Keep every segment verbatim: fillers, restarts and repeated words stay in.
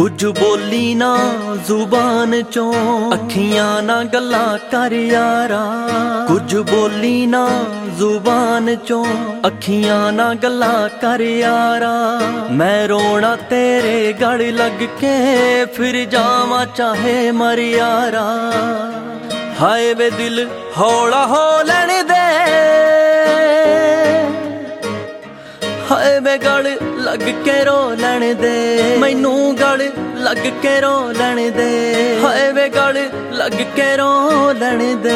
कुछ बोली ना जुबान चों अखियां ना गल्लां कर यारा। कुछ बोली ना जुबान चों अखियां ना गल्लां कर यारा। मैं रोना तेरे गल लग के फिर जावा चाहे मर यारा। हाय वे दिल हौला हो लैण दे, हाय वे गल लग के रो लैण दे, मैनू गल लग के रो लैण दे। हाय वे गल लग के रो लैण दे।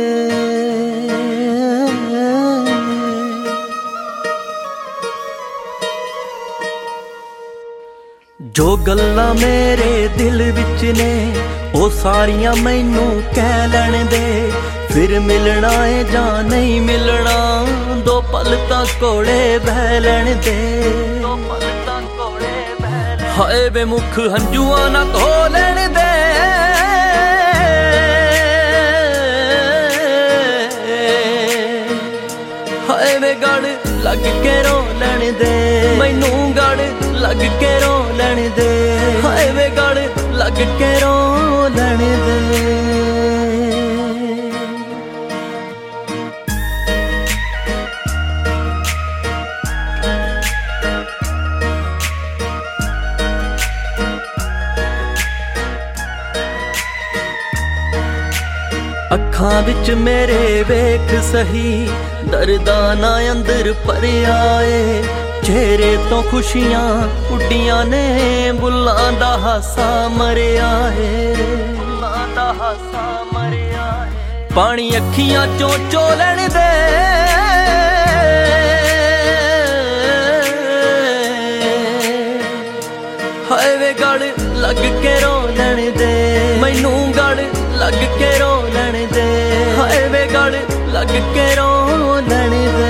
जो गल्लां मेरे दिल विच ने ओ सारियां मैनू कह लैण दे। फिर मिलना है जां नहीं मिलना, दो पल तां कोले बह लैण दे। हाय वे मुख हंजुआं ना धो लैण दे। हाय वे गल लग के रो लैण दे, मैनू गल लग के रो लैण दे। हाय वे गल लग के रो लैण दे। अखां विच मेरे वेख सही दर्दां ना अंदर भरिया ए। चेहरे तो खुशियां उड्डियां ने, बुल्लां दा हासा मरिया है। बुल्लां दा हासा मरिया है। पानी अखियां चों चो लैण दे। हाय वे गल लग के रो लैण दे, मैनू गल लग के रो लैण दे। हाय वे गल लग के रो लैण दे।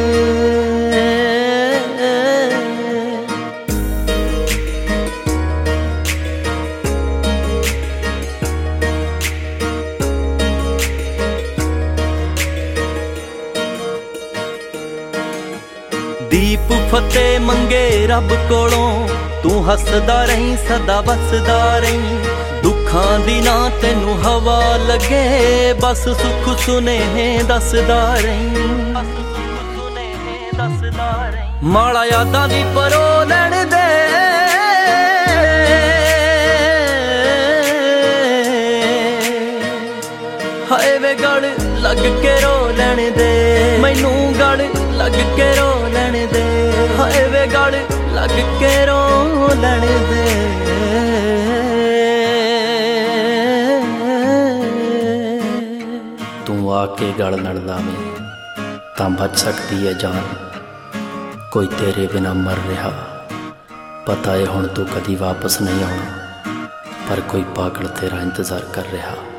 दीप फतेह मंगे रब कोलों, तू हसदा रही सदा बसदा रही। दुखां दी ना तैनू हवा लगे, बस सुख सुनेहे दसदा रही। माड़ा यादां दी परो लैण दे। हाय वे गल लग के रो लैण दे, मैनू गल लग के रो लैण दे। हाय वे गल लग के रो लैण दे। तू आके गल लड़दा में तां बच सकती है जान। कोई तेरे बिना मर रहा, पता है हुण तू कदी वापस नहीं आउणा, पर कोई पागल तेरा इंतजार कर रहा।